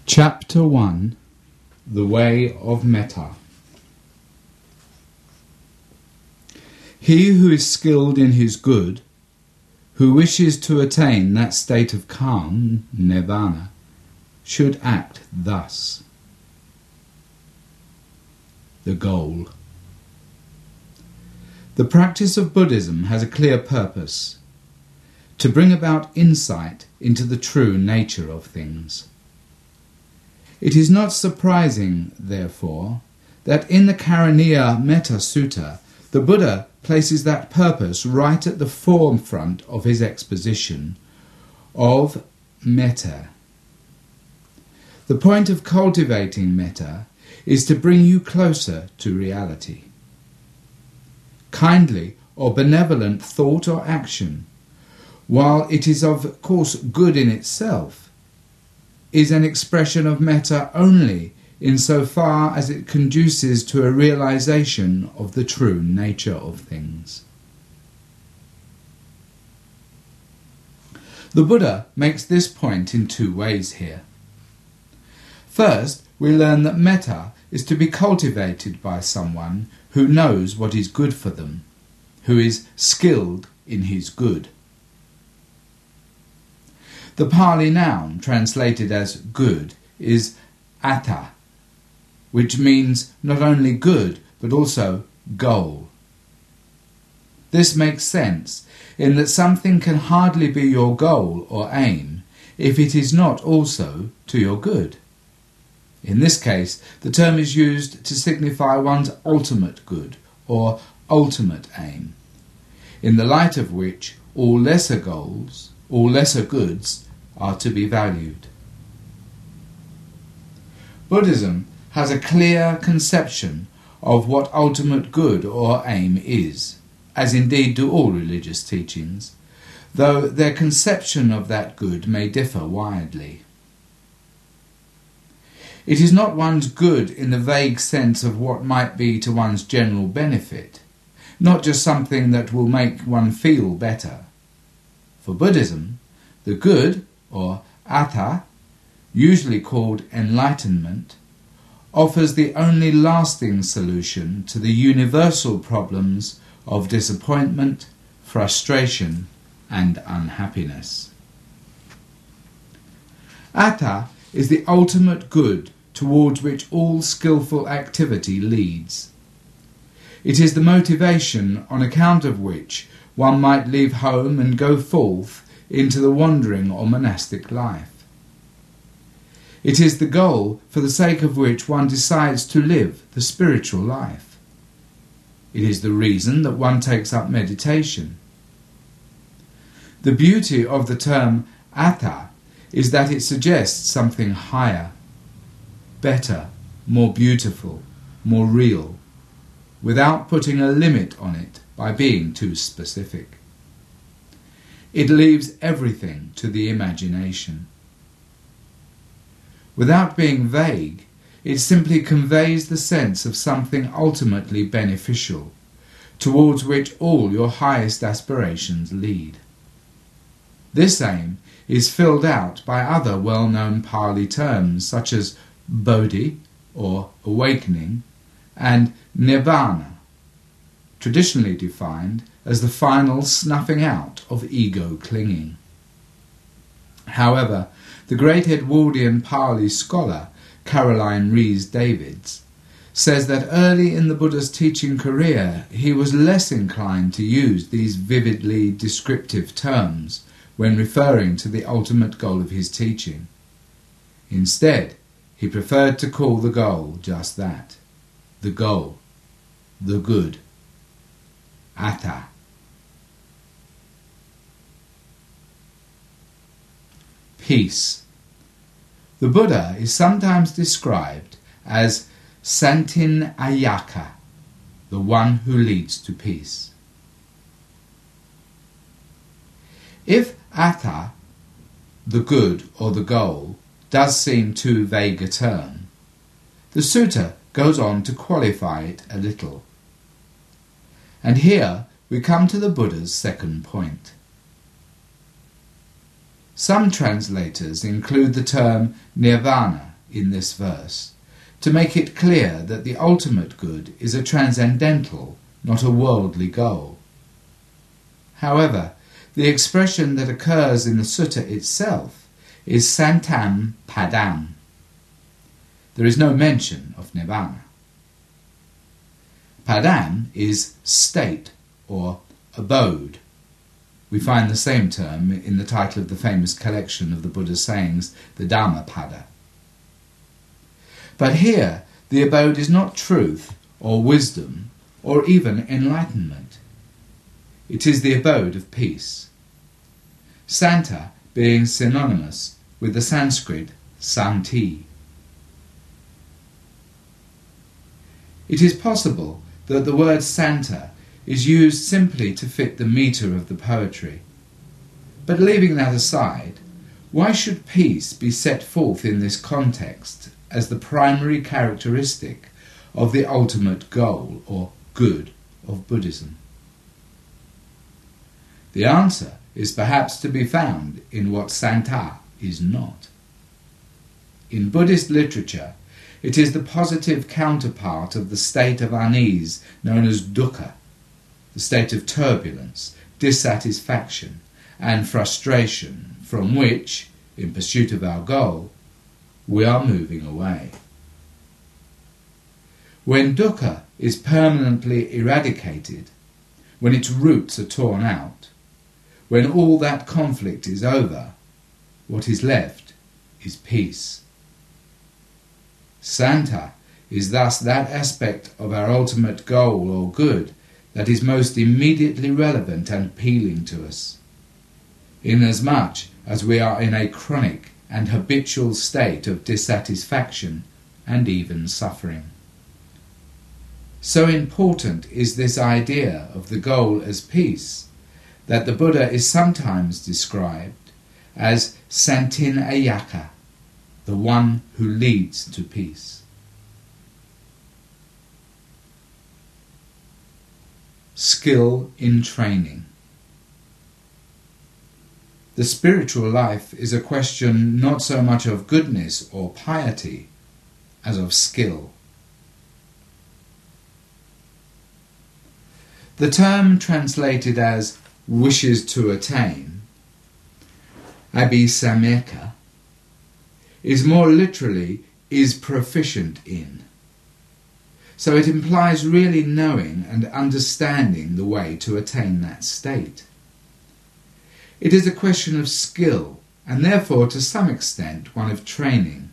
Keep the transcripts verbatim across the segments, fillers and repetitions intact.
Chapter one. The Way of Metta. He who is skilled in his good, who wishes to attain that state of calm, nirvana, should act thus. The goal. The practice of Buddhism has a clear purpose: to bring about insight into the true nature of things. It is not surprising, therefore, that in the Karaniya Metta Sutta, the Buddha places that purpose right at the forefront of his exposition of metta. The point of cultivating metta is to bring you closer to reality. Kindly or benevolent thought or action, while it is of course good in itself, is an expression of metta only insofar as it conduces to a realization of the true nature of things. The Buddha makes this point in two ways here. First, we learn that metta is to be cultivated by someone who knows what is good for them, who is skilled in his good. The Pali noun translated as good is atta, which means not only good but also goal. This makes sense in that something can hardly be your goal or aim if it is not also to your good. In this case, the term is used to signify one's ultimate good or ultimate aim, in the light of which all lesser goals, all lesser goods are to be valued. Buddhism has a clear conception of what ultimate good or aim is, as indeed do all religious teachings, though their conception of that good may differ widely. It is not one's good in the vague sense of what might be to one's general benefit, not just something that will make one feel better. For Buddhism, the good, or atta, usually called enlightenment, offers the only lasting solution to the universal problems of disappointment, frustration, and unhappiness. Atta is the ultimate good towards which all skillful activity leads. It is the motivation on account of which one might leave home and go forth into the wandering or monastic life. It is the goal for the sake of which one decides to live the spiritual life. It is the reason that one takes up meditation. The beauty of the term atta is that it suggests something higher, better, more beautiful, more real, without putting a limit on it by being too specific. It leaves everything to the imagination. Without being vague, it simply conveys the sense of something ultimately beneficial, towards which all your highest aspirations lead. This aim is filled out by other well-known Pali terms such as bodhi, or awakening, and nibbana, traditionally defined as the final snuffing out of ego clinging. However, the great Edwardian Pali scholar Caroline Rhys Davids says that early in the Buddha's teaching career he was less inclined to use these vividly descriptive terms when referring to the ultimate goal of his teaching. Instead, he preferred to call the goal just that, the goal, the good, atta. Peace. The Buddha is sometimes described as Santin Ayaka, the one who leads to peace. If atta, the good or the goal, does seem too vague a term, the sutta goes on to qualify it a little. And here we come to the Buddha's second point. Some translators include the term nirvana in this verse to make it clear that the ultimate good is a transcendental, not a worldly goal. However, the expression that occurs in the sutta itself is Santam Padam. There is no mention of Nibbana. Padam is state or abode. We find the same term in the title of the famous collection of the Buddha's sayings, the Dhammapada. But here, the abode is not truth or wisdom or even enlightenment. It is the abode of peace. Santa being synonymous with the Sanskrit Santi. It is possible that the word Santa is used simply to fit the metre of the poetry. But leaving that aside, why should peace be set forth in this context as the primary characteristic of the ultimate goal or good of Buddhism? The answer is perhaps to be found in what Santa is not. In Buddhist literature, it is the positive counterpart of the state of unease known as dukkha, the state of turbulence, dissatisfaction, and frustration from which, in pursuit of our goal, we are moving away. When dukkha is permanently eradicated, when its roots are torn out, when all that conflict is over, what is left is peace. Santa is thus that aspect of our ultimate goal or good that is most immediately relevant and appealing to us, inasmuch as we are in a chronic and habitual state of dissatisfaction and even suffering. So important is this idea of the goal as peace that the Buddha is sometimes described as Santin Ayaka, the one who leads to peace. Skill in training. The spiritual life is a question not so much of goodness or piety as of skill. The term translated as wishes to attain, abhisameka, is more literally is proficient in. So it implies really knowing and understanding the way to attain that state. It is a question of skill, and therefore to some extent one of training.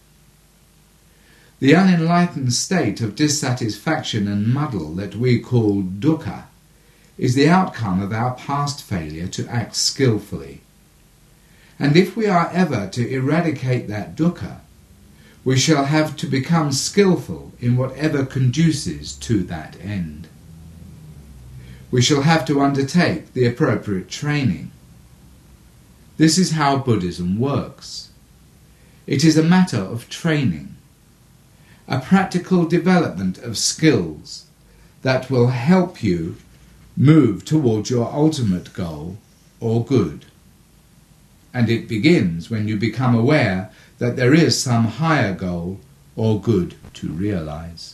The unenlightened state of dissatisfaction and muddle that we call dukkha is the outcome of our past failure to act skillfully. And if we are ever to eradicate that dukkha, we shall have to become skillful in whatever conduces to that end. We shall have to undertake the appropriate training. This is how Buddhism works. It is a matter of training, a practical development of skills that will help you move towards your ultimate goal or good. And it begins when you become aware that there is some higher goal or good to realize.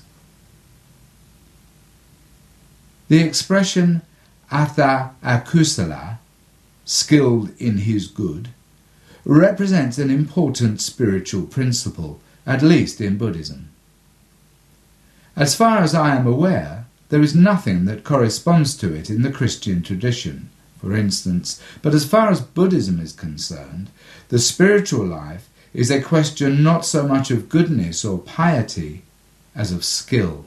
The expression Atha Akusala, skilled in his good, represents an important spiritual principle, at least in Buddhism. As far as I am aware, there is nothing that corresponds to it in the Christian tradition, for instance, but as far as Buddhism is concerned, the spiritual life is a question not so much of goodness or piety as of skill.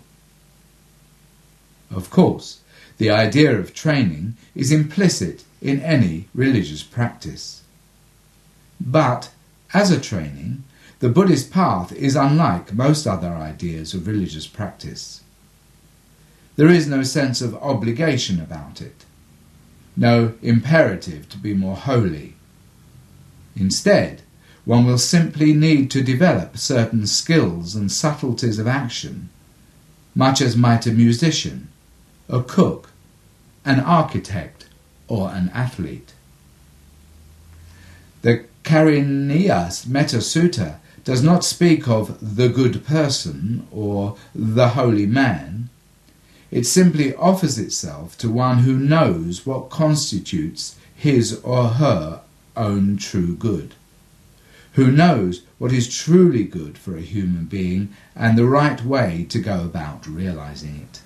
Of course, the idea of training is implicit in any religious practice. But, as a training, the Buddhist path is unlike most other ideas of religious practice. There is no sense of obligation about it, no imperative to be more holy. Instead, one will simply need to develop certain skills and subtleties of action, much as might a musician, a cook, an architect, or an athlete. The Kariniyas Metta Sutta does not speak of the good person or the holy man. It simply offers itself to one who knows what constitutes his or her own true good, who knows what is truly good for a human being and the right way to go about realizing it.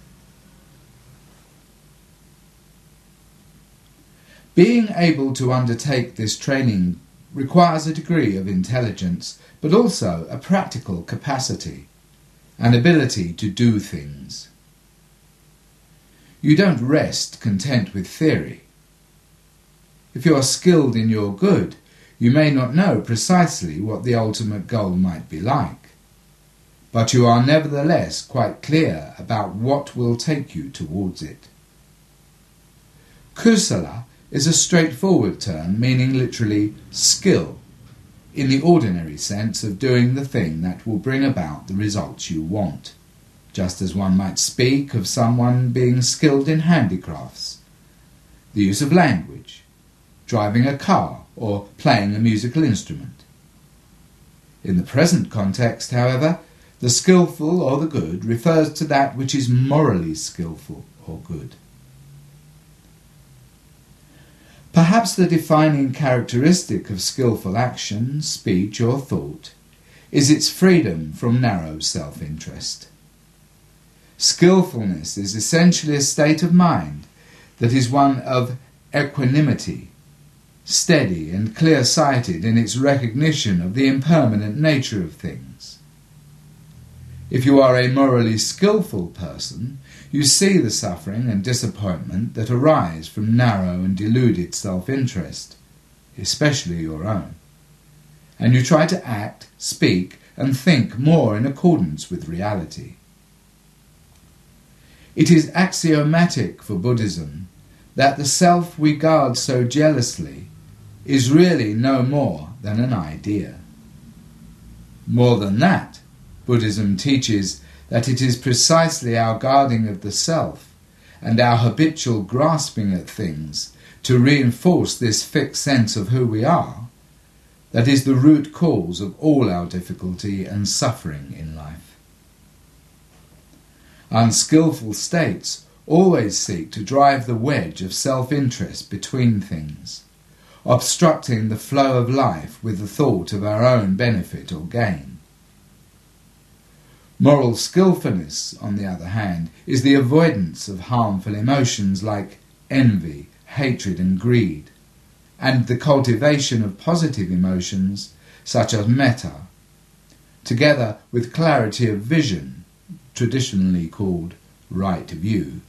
Being able to undertake this training requires a degree of intelligence, but also a practical capacity, an ability to do things. You don't rest content with theory. If you are skilled in your good, you may not know precisely what the ultimate goal might be like, but you are nevertheless quite clear about what will take you towards it. Kusala is a straightforward term meaning literally skill, in the ordinary sense of doing the thing that will bring about the results you want, just as one might speak of someone being skilled in handicrafts, the use of language, driving a car, or playing a musical instrument. In the present context, however, the skillful or the good refers to that which is morally skillful or good. Perhaps the defining characteristic of skillful action, speech or thought is its freedom from narrow self-interest. Skillfulness is essentially a state of mind that is one of equanimity, steady and clear-sighted in its recognition of the impermanent nature of things. If you are a morally skillful person, you see the suffering and disappointment that arise from narrow and deluded self-interest, especially your own, and you try to act, speak, and think more in accordance with reality. It is axiomatic for Buddhism that the self we guard so jealously is really no more than an idea. More than that, Buddhism teaches that it is precisely our guarding of the self and our habitual grasping at things to reinforce this fixed sense of who we are that is the root cause of all our difficulty and suffering in life. Unskillful states always seek to drive the wedge of self-interest between things, obstructing the flow of life with the thought of our own benefit or gain. Moral skillfulness, on the other hand, is the avoidance of harmful emotions like envy, hatred and greed, and the cultivation of positive emotions such as metta, together with clarity of vision, traditionally called right view.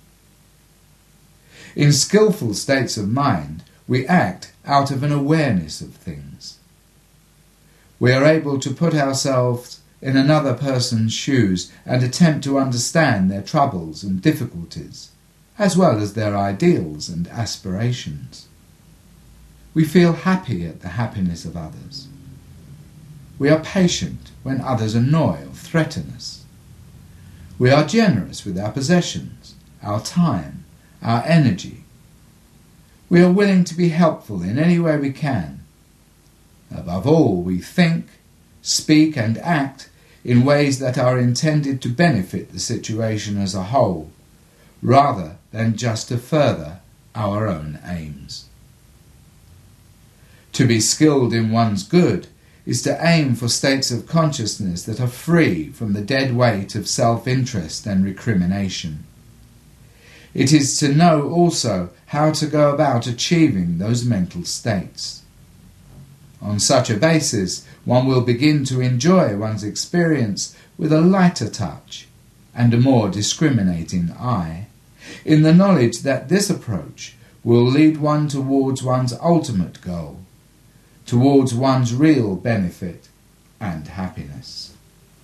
In skillful states of mind, we act out of an awareness of things. We are able to put ourselves in another person's shoes and attempt to understand their troubles and difficulties, as well as their ideals and aspirations. We feel happy at the happiness of others. We are patient when others annoy or threaten us. We are generous with our possessions, our time, our energy. We are willing to be helpful in any way we can. Above all, we think, speak and act in ways that are intended to benefit the situation as a whole, rather than just to further our own aims. To be skilled in one's good is to aim for states of consciousness that are free from the dead weight of self-interest and recrimination. It is to know also how to go about achieving those mental states. On such a basis, one will begin to enjoy one's experience with a lighter touch and a more discriminating eye, in the knowledge that this approach will lead one towards one's ultimate goal, towards one's real benefit and happiness.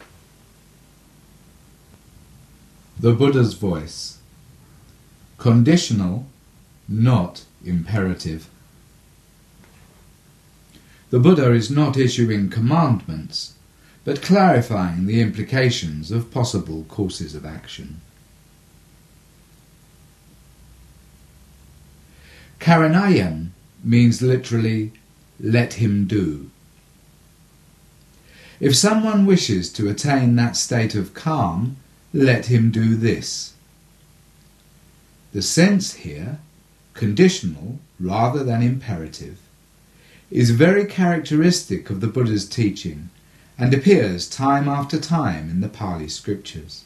The Buddha's voice. Conditional, not imperative. The Buddha is not issuing commandments, but clarifying the implications of possible courses of action. Karanayam means literally, let him do. If someone wishes to attain that state of calm, let him do this. The sense here, conditional rather than imperative, is very characteristic of the Buddha's teaching and appears time after time in the Pali scriptures.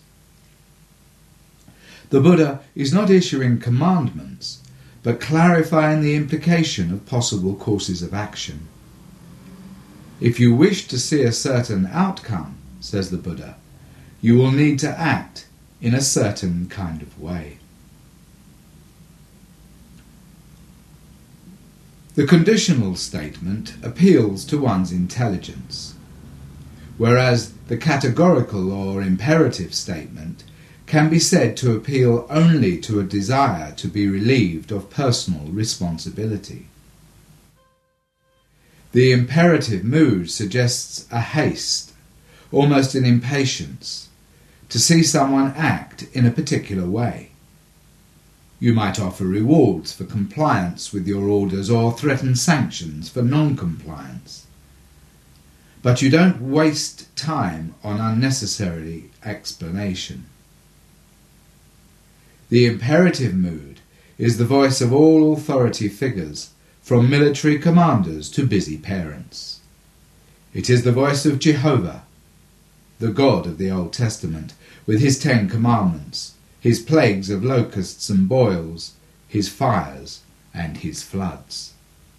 The Buddha is not issuing commandments, but clarifying the implication of possible courses of action. If you wish to see a certain outcome, says the Buddha, you will need to act in a certain kind of way. The conditional statement appeals to one's intelligence, whereas the categorical or imperative statement can be said to appeal only to a desire to be relieved of personal responsibility. The imperative mood suggests a haste, almost an impatience, to see someone act in a particular way. You might offer rewards for compliance with your orders or threaten sanctions for non-compliance. But you don't waste time on unnecessary explanation. The imperative mood is the voice of all authority figures, from military commanders to busy parents. It is the voice of Jehovah, the God of the Old Testament, with his Ten Commandments, his plagues of locusts and boils, his fires and his floods.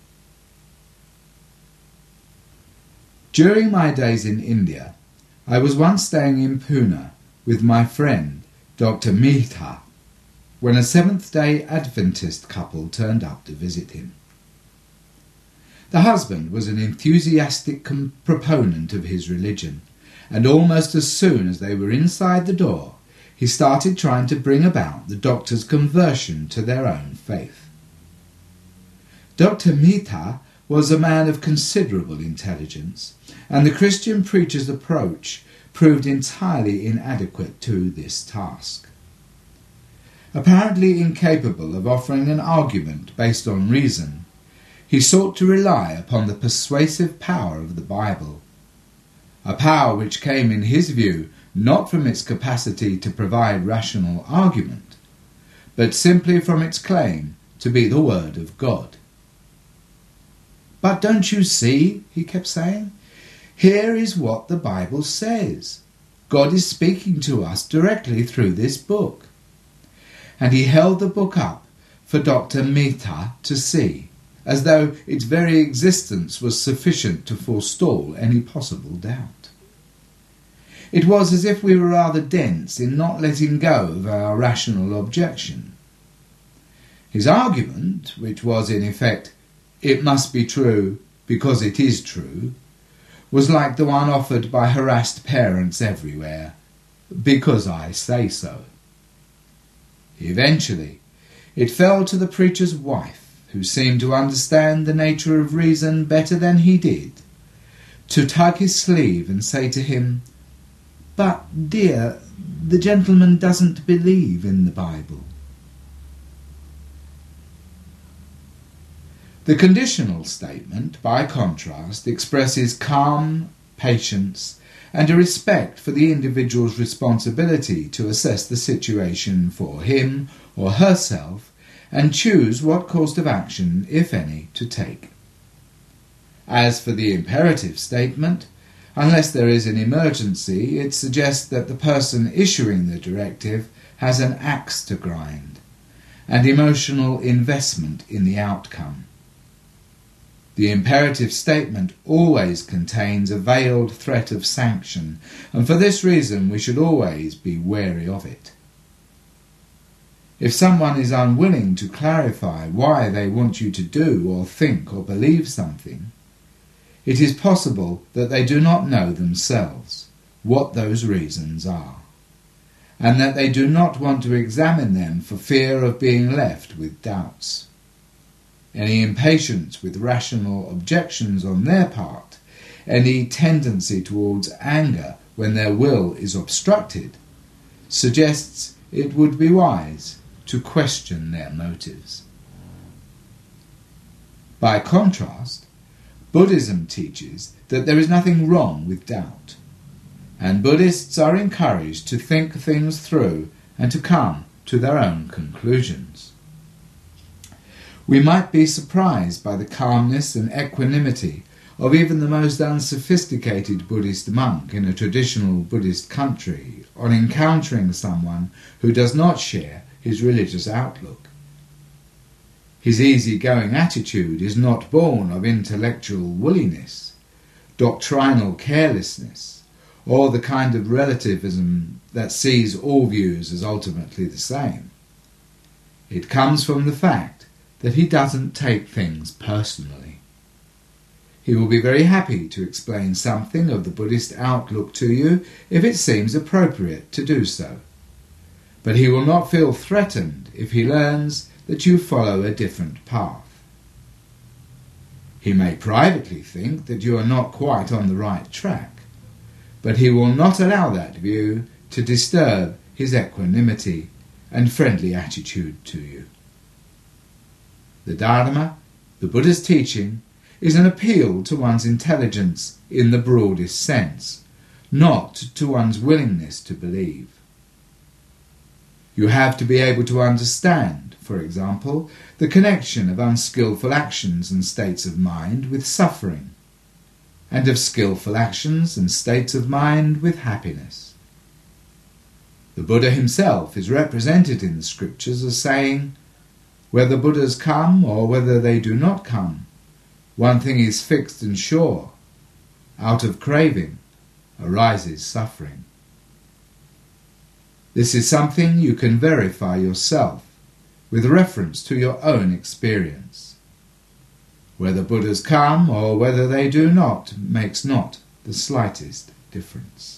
During my days in India, I was once staying in Pune with my friend Doctor Mehta, when a Seventh-day Adventist couple turned up to visit him. The husband was an enthusiastic com- proponent of his religion, and almost as soon as they were inside the door, he started trying to bring about the doctor's conversion to their own faith. Doctor Mehta was a man of considerable intelligence, and the Christian preacher's approach proved entirely inadequate to this task. Apparently incapable of offering an argument based on reason, he sought to rely upon the persuasive power of the Bible, a power which came, in his view, not from its capacity to provide rational argument, but simply from its claim to be the Word of God. "But don't you see," he kept saying, "here is what the Bible says. God is speaking to us directly through this book." And he held the book up for Doctor Mehta to see, as though its very existence was sufficient to forestall any possible doubt. It was as if we were rather dense in not letting go of our rational objection. His argument, which was in effect, "It must be true because it is true," was like the one offered by harassed parents everywhere, "Because I say so." Eventually, it fell to the preacher's wife, who seemed to understand the nature of reason better than he did, to tug his sleeve and say to him, "But, dear, the gentleman doesn't believe in the Bible." The conditional statement, by contrast, expresses calm, patience, and a respect for the individual's responsibility to assess the situation for him or herself and choose what course of action, if any, to take. As for the imperative statement, unless there is an emergency, it suggests that the person issuing the directive has an axe to grind and emotional investment in the outcome. The imperative statement always contains a veiled threat of sanction, and for this reason we should always be wary of it. If someone is unwilling to clarify why they want you to do or think or believe something, it is possible that they do not know themselves what those reasons are, and that they do not want to examine them for fear of being left with doubts. Any impatience with rational objections on their part, any tendency towards anger when their will is obstructed, suggests it would be wise to question their motives. By contrast, Buddhism teaches that there is nothing wrong with doubt, and Buddhists are encouraged to think things through and to come to their own conclusions. We might be surprised by the calmness and equanimity of even the most unsophisticated Buddhist monk in a traditional Buddhist country on encountering someone who does not share his religious outlook. His easy-going attitude is not born of intellectual woolliness, doctrinal carelessness, or the kind of relativism that sees all views as ultimately the same. It comes from the fact that he doesn't take things personally. He will be very happy to explain something of the Buddhist outlook to you if it seems appropriate to do so. But he will not feel threatened if he learns that you follow a different path. He may privately think that you are not quite on the right track, but he will not allow that view to disturb his equanimity and friendly attitude to you. The Dharma, the Buddha's teaching, is an appeal to one's intelligence in the broadest sense, not to one's willingness to believe. You have to be able to understand, for example, the connection of unskillful actions and states of mind with suffering, and of skillful actions and states of mind with happiness. The Buddha himself is represented in the scriptures as saying, "Whether Buddhas come or whether they do not come, one thing is fixed and sure, out of craving arises suffering." This is something you can verify yourself with reference to your own experience. Whether Buddhas come or whether they do not makes not the slightest difference.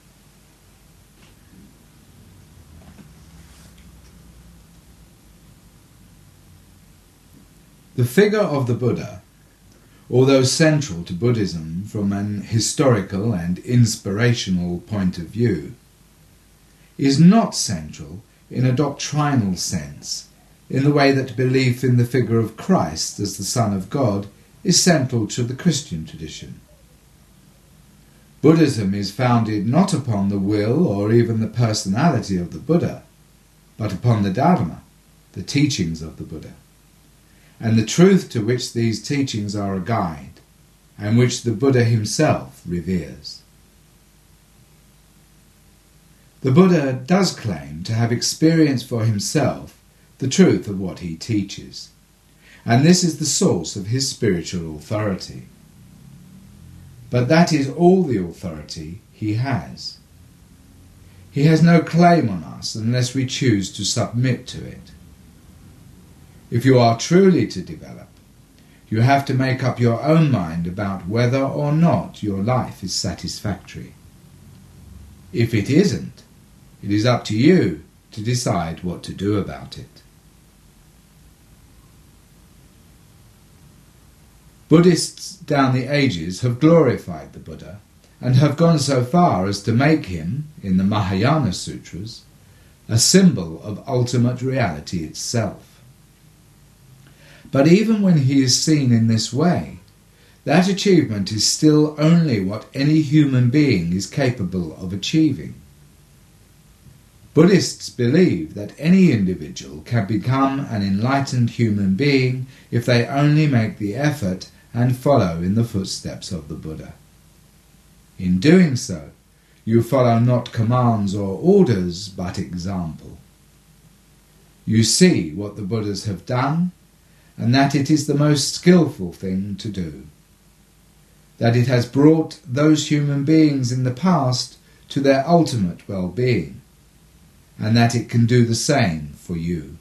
The figure of the Buddha, although central to Buddhism from an historical and inspirational point of view, is not central in a doctrinal sense, in the way that belief in the figure of Christ as the Son of God is central to the Christian tradition. Buddhism is founded not upon the will or even the personality of the Buddha, but upon the Dharma, the teachings of the Buddha, and the truth to which these teachings are a guide, and which the Buddha himself reveres. The Buddha does claim to have experienced for himself the truth of what he teaches, and this is the source of his spiritual authority. But that is all the authority he has. He has no claim on us unless we choose to submit to it. If you are truly to develop, you have to make up your own mind about whether or not your life is satisfactory. If it isn't, it is up to you to decide what to do about it. Buddhists down the ages have glorified the Buddha and have gone so far as to make him, in the Mahayana Sutras, a symbol of ultimate reality itself. But even when he is seen in this way, that achievement is still only what any human being is capable of achieving. Buddhists believe that any individual can become an enlightened human being if they only make the effort and follow in the footsteps of the Buddha. In doing so, you follow not commands or orders, but example. You see what the Buddhas have done, and that it is the most skillful thing to do. That it has brought those human beings in the past to their ultimate well-being, and that it can do the same for you.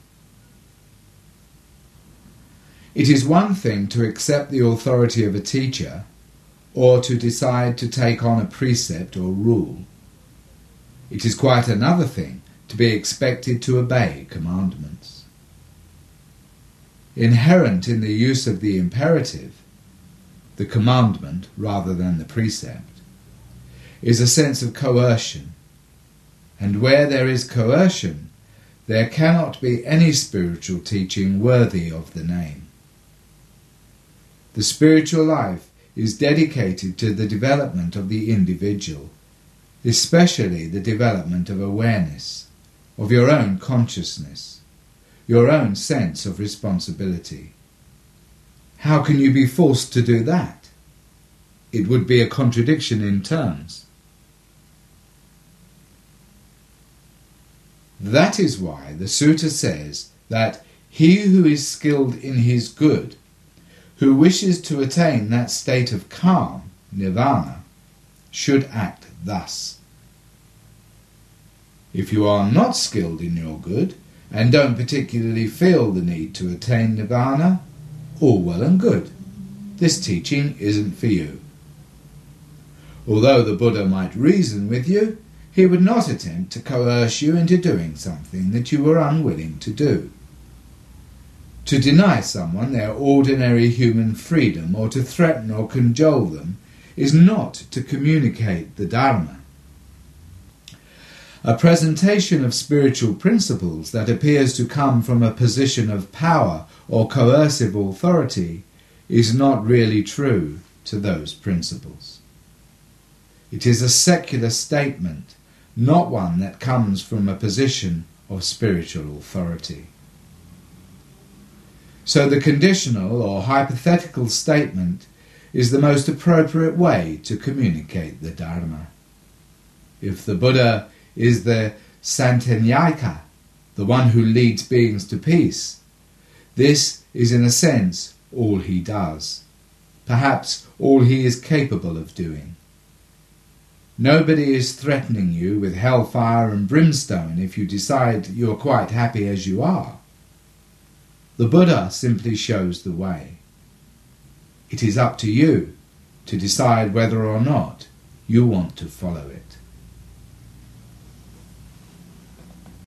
It is one thing to accept the authority of a teacher, or to decide to take on a precept or rule. It is quite another thing to be expected to obey commandments. Inherent in the use of the imperative, the commandment rather than the precept, is a sense of coercion, and where there is coercion, there cannot be any spiritual teaching worthy of the name. The spiritual life is dedicated to the development of the individual, especially the development of awareness, of your own consciousness, your own sense of responsibility. How can you be forced to do that? It would be a contradiction in terms. That is why the sutta says that he who is skilled in his good, who wishes to attain that state of calm, nirvana, should act thus. If you are not skilled in your good, and don't particularly feel the need to attain nirvana, all well and good. This teaching isn't for you. Although the Buddha might reason with you, he would not attempt to coerce you into doing something that you were unwilling to do. To deny someone their ordinary human freedom, or to threaten or cajole them, is not to communicate the Dharma. A presentation of spiritual principles that appears to come from a position of power or coercive authority is not really true to those principles. It is a secular statement, not one that comes from a position of spiritual authority. So the conditional or hypothetical statement is the most appropriate way to communicate the Dharma. If the Buddha is the Santanyaka, the one who leads beings to peace, this is in a sense all he does, perhaps all he is capable of doing. Nobody is threatening you with hellfire and brimstone if you decide you are quite happy as you are. The Buddha simply shows the way. It is up to you to decide whether or not you want to follow it.